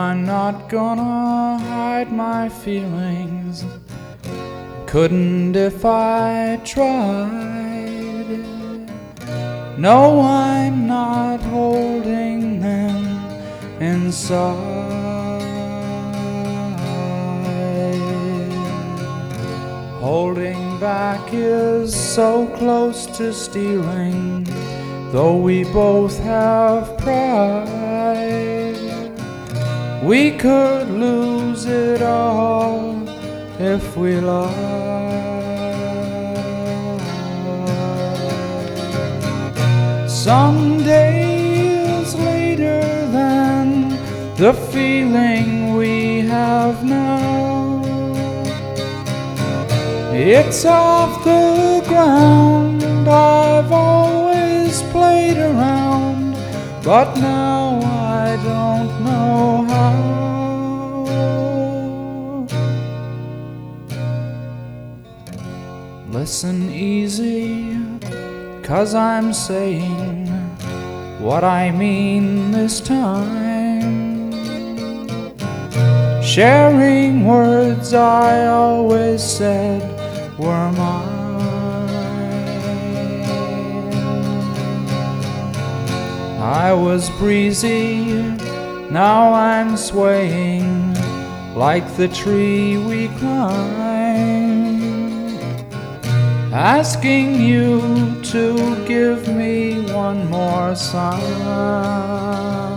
I'm not gonna hide my feelings. Couldn't if I tried. No, I'm not holding them inside. Holding back is so close to stealing, though we both have pride. We could lose it all if we lied. Some days later than the feeling we have now, it's off the ground. I've always played around, but now I don't know how. Listen easy, 'cause I'm saying what I mean this time. Sharing words I always said were mine. I was breezy, now I'm swaying like the tree we climb, asking you to give me one more sign.